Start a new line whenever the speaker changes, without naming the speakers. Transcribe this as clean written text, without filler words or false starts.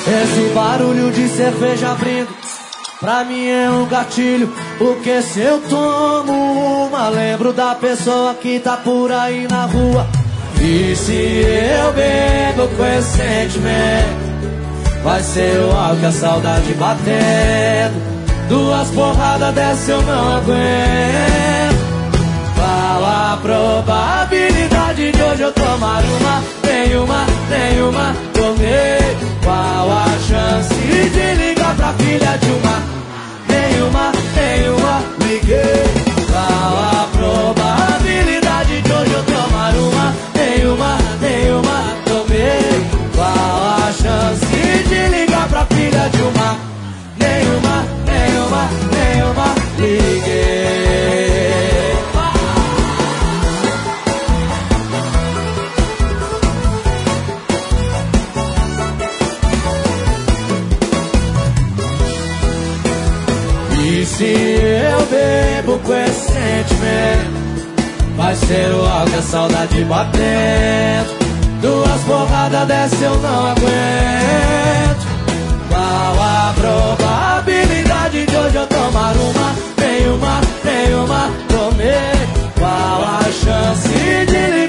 Esse barulho de cerveja abrindo pra mim é um gatilho, porque se eu tomo uma, lembro da pessoa que tá por aí na rua. E se eu bebo com esse sentimento, vai ser o álcool, a saudade batendo. Duas porradas dessa eu não aguento. Qual a probabilidade de hoje eu tomar uma? Nenhuma, tomei. Qual a chance de ligar pra filha de uma? Nenhuma, liguei. Qual a probabilidade de hoje eu tomar uma? Nenhuma, tomei. Qual a chance de ligar pra filha de uma? Nenhuma, liguei. E se eu bebo com esse sentimento, vai ser o álcool, a saudade batendo. Duas porradas dessa eu não aguento. Qual a probabilidade de hoje eu tomar uma? Nenhuma, tomei. Qual a chance de ligar